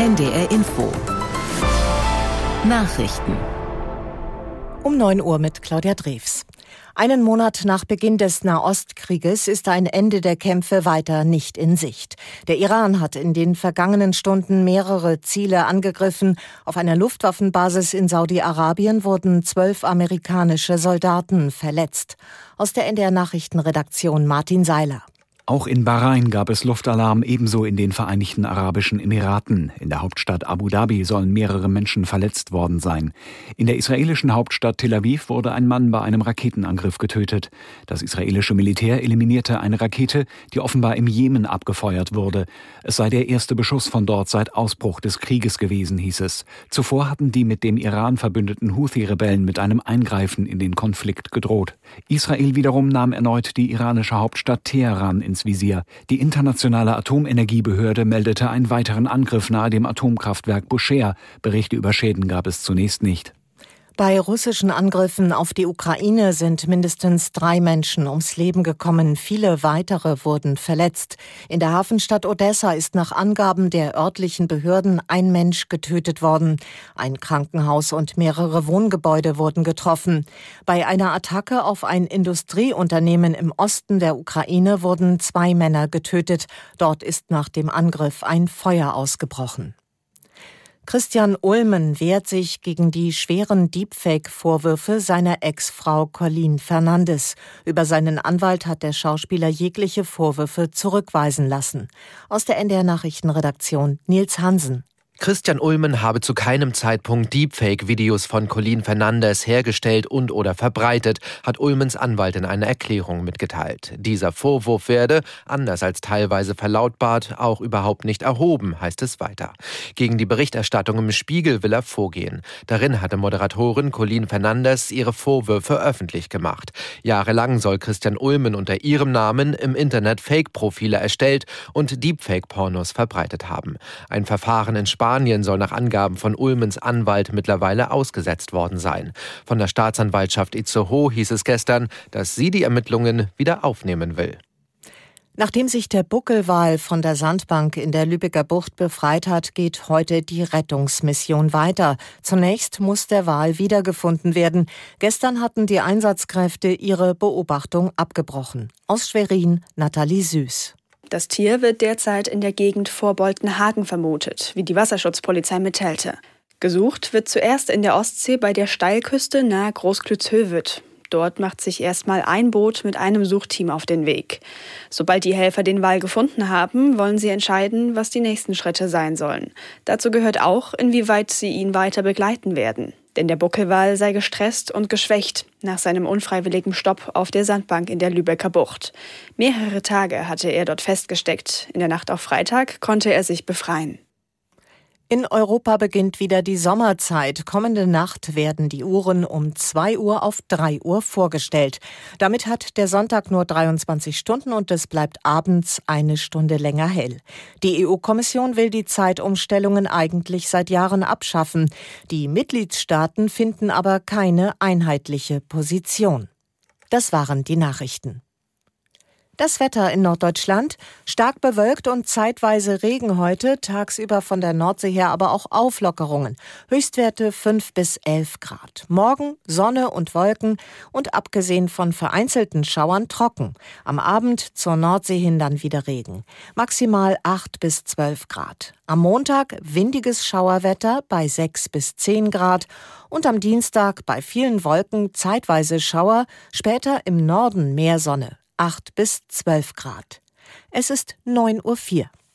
NDR Info. Nachrichten. Um 9 Uhr mit Claudia Drews. Einen Monat nach Beginn des Nahostkrieges ist ein Ende der Kämpfe weiter nicht in Sicht. Der Iran hat in den vergangenen Stunden mehrere Ziele angegriffen. Auf einer Luftwaffenbasis in Saudi-Arabien wurden 12 amerikanische Soldaten verletzt. Aus der NDR Nachrichtenredaktion Martin Seiler. Auch in Bahrain gab es Luftalarm, ebenso in den Vereinigten Arabischen Emiraten. In der Hauptstadt Abu Dhabi sollen mehrere Menschen verletzt worden sein. In der israelischen Hauptstadt Tel Aviv wurde ein Mann bei einem Raketenangriff getötet. Das israelische Militär eliminierte eine Rakete, die offenbar im Jemen abgefeuert wurde. Es sei der erste Beschuss von dort seit Ausbruch des Krieges gewesen, hieß es. Zuvor hatten die mit dem Iran verbündeten Houthi-Rebellen mit einem Eingreifen in den Konflikt gedroht. Israel wiederum nahm erneut die iranische Hauptstadt Teheran ins Visier. Die internationale Atomenergiebehörde meldete einen weiteren Angriff nahe dem Atomkraftwerk Bushehr. Berichte über Schäden gab es zunächst nicht. Bei russischen Angriffen auf die Ukraine sind mindestens 3 Menschen ums Leben gekommen. Viele weitere wurden verletzt. In der Hafenstadt Odessa ist nach Angaben der örtlichen Behörden ein Mensch getötet worden. Ein Krankenhaus und mehrere Wohngebäude wurden getroffen. Bei einer Attacke auf ein Industrieunternehmen im Osten der Ukraine wurden 2 Männer getötet. Dort ist nach dem Angriff ein Feuer ausgebrochen. Christian Ulmen wehrt sich gegen die schweren Deepfake-Vorwürfe seiner Ex-Frau Colleen Fernandes. Über seinen Anwalt hat der Schauspieler jegliche Vorwürfe zurückweisen lassen. Aus der NDR Nachrichtenredaktion Nils Hansen. Christian Ulmen habe zu keinem Zeitpunkt Deepfake-Videos von Colleen Fernandes hergestellt und/oder verbreitet, hat Ulmens Anwalt in einer Erklärung mitgeteilt. Dieser Vorwurf werde, anders als teilweise verlautbart, auch überhaupt nicht erhoben, heißt es weiter. Gegen die Berichterstattung im Spiegel will er vorgehen. Darin hatte Moderatorin Colleen Fernandes ihre Vorwürfe öffentlich gemacht. Jahrelang soll Christian Ulmen unter ihrem Namen im Internet Fake-Profile erstellt und Deepfake-Pornos verbreitet haben. Ein Verfahren in Spanien soll nach Angaben von Ulmens Anwalt mittlerweile ausgesetzt worden sein. Von der Staatsanwaltschaft Itzehoe hieß es gestern, dass sie die Ermittlungen wieder aufnehmen will. Nachdem sich der Buckelwal von der Sandbank in der Lübecker Bucht befreit hat, geht heute die Rettungsmission weiter. Zunächst muss der Wal wiedergefunden werden. Gestern hatten die Einsatzkräfte ihre Beobachtung abgebrochen. Aus Schwerin, Nathalie Süß. Das Tier wird derzeit in der Gegend vor Boltenhagen vermutet, wie die Wasserschutzpolizei mitteilte. Gesucht wird zuerst in der Ostsee bei der Steilküste nahe Großklütz-Hövet. Dort macht sich erstmal ein Boot mit einem Suchteam auf den Weg. Sobald die Helfer den Wal gefunden haben, wollen sie entscheiden, was die nächsten Schritte sein sollen. Dazu gehört auch, inwieweit sie ihn weiter begleiten werden. Denn der Buckelwal sei gestresst und geschwächt nach seinem unfreiwilligen Stopp auf der Sandbank in der Lübecker Bucht. Mehrere Tage hatte er dort festgesteckt. In der Nacht auf Freitag konnte er sich befreien. In Europa beginnt wieder die Sommerzeit. Kommende Nacht werden die Uhren um 2 Uhr auf 3 Uhr vorgestellt. Damit hat der Sonntag nur 23 Stunden und es bleibt abends 1 Stunde länger hell. Die EU-Kommission will die Zeitumstellungen eigentlich seit Jahren abschaffen. Die Mitgliedstaaten finden aber keine einheitliche Position. Das waren die Nachrichten. Das Wetter in Norddeutschland: stark bewölkt und zeitweise Regen heute, tagsüber von der Nordsee her aber auch Auflockerungen. Höchstwerte 5 bis 11 Grad. Morgen Sonne und Wolken und abgesehen von vereinzelten Schauern trocken. Am Abend zur Nordsee hin dann wieder Regen. Maximal 8 bis 12 Grad. Am Montag windiges Schauerwetter bei 6 bis 10 Grad. Und am Dienstag bei vielen Wolken zeitweise Schauer, später im Norden mehr Sonne. 8 bis 12 Grad. Es ist 9:04 Uhr.